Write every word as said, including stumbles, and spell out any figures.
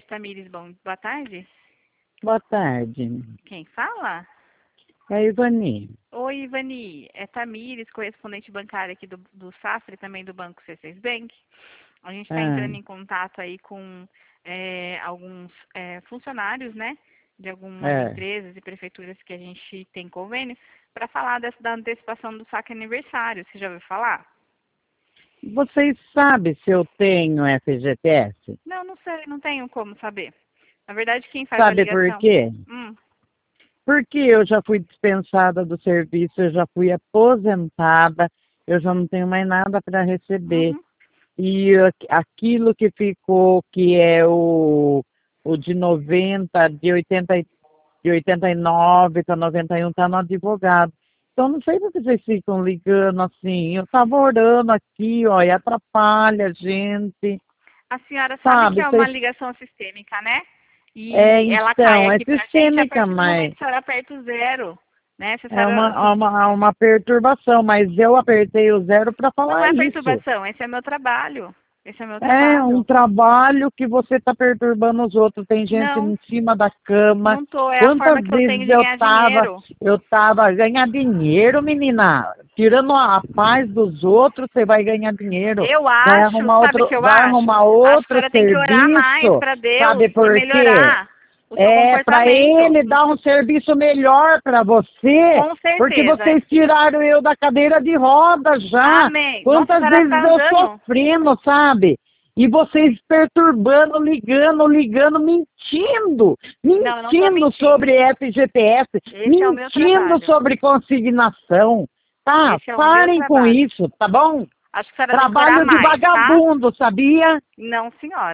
Crédito Tamires, bom, boa tarde. Boa tarde. Quem fala? É a Ivani. Oi, Ivani. É Tamires, correspondente bancária aqui do, do Safra e também do Banco C seis Bank. A gente está Ah, entrando em contato aí com é, alguns é, funcionários, né? De algumas é. empresas e prefeituras que a gente tem convênio, para falar dessa, da antecipação do saque aniversário. Você já ouviu falar? Vocês sabem se eu tenho F G T S? Não, não sei, não tenho como saber. Na verdade, quem faz a Sabe por ligação... quê? Hum, Porque eu já fui dispensada do serviço, eu já fui aposentada, eu já não tenho mais nada para receber. uhum. E aqu- aquilo que ficou, que é o, o de noventa, de oitenta, e- de oitenta e nove para noventa e um, está no advogado. Então, não sei por que vocês ficam ligando assim. Eu estava orando aqui, ó, e atrapalha a gente, A senhora sabe que sabe? é uma Vocês, ligação sistêmica, né? é, E ela cai então, é aqui pra gente a sistêmica, partir do momento mas que a senhora aperta o zero, né? Se a é uma, senhora... é uma, é uma perturbação. Mas eu apertei o zero para Não falar é isso. perturbação, esse é meu trabalho. Esse é meu É um trabalho. trabalho que você está perturbando os outros. Tem gente Não, em cima da cama. não tô. É a Quantas forma que eu tenho vezes de eu ganhar tava, dinheiro. eu tava ganhar dinheiro, menina. Tirando a paz dos outros, você vai ganhar dinheiro. Eu Vai acho, arrumar sabe o outro, que eu vai acho? arrumar A outro senhora tem que orar mais serviço. para Deus Sabe e por quê? melhorar o seu É para comportamento. ele dar um serviço melhor para você, Com porque certeza. vocês tiraram eu da cadeira de roda já. Amém. Nossa, a Quantas senhora vezes tá eu andando? sofrendo, sabe? E vocês perturbando, ligando, ligando, mentindo, Não, eu não tô mentindo mentindo. sobre F G T S, Esse é o meu mentindo trabalho. sobre consignação. Tá? Esse é o meu Parem com trabalho. isso, tá bom? Acho que a senhora tem que orar Trabalho de mais, tá? vagabundo, sabia? Não, senhora.